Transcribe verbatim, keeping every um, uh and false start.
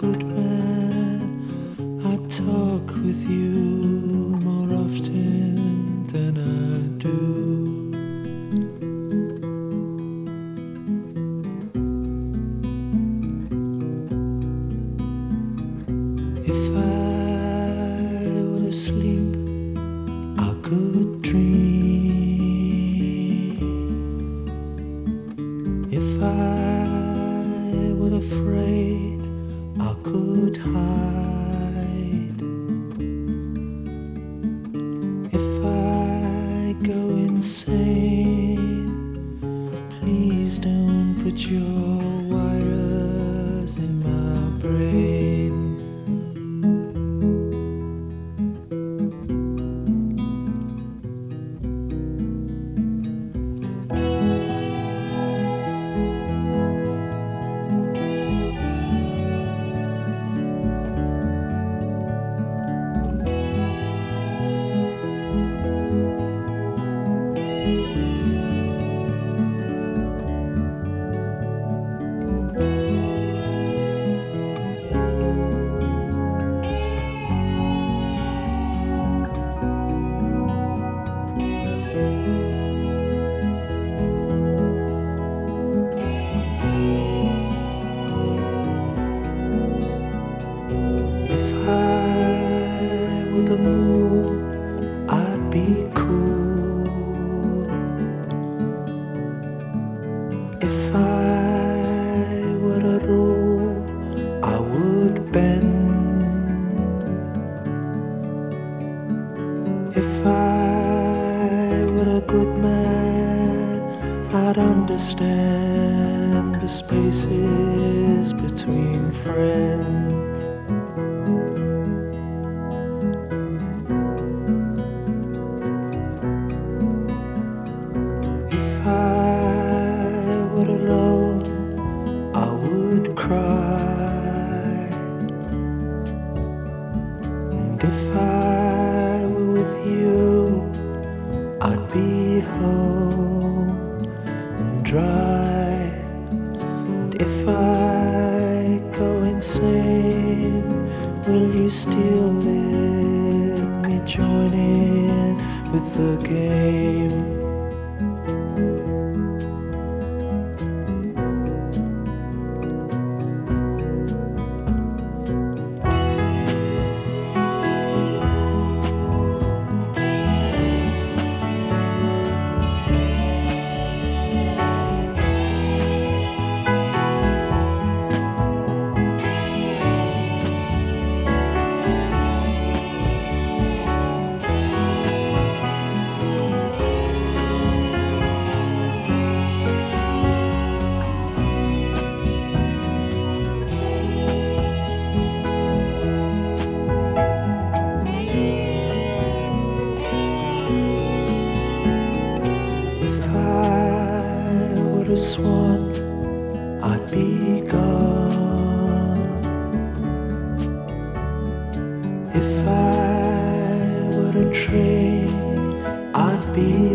good man, I'd talk with you more often than I do. If I were asleep, I could dream. If I were afraid, I could hide. If I go insane, please don't put your wires in my brain. The moon, I'd be cool. If I were at all, I would bend. If I were a good man, I'd understand the spaces between friends. If I were alone, I would cry. And if I were with you, I'd be home and dry. And if I go insane, will you still let me join in with the game? A swan, I'd be gone. If I were a train, I'd be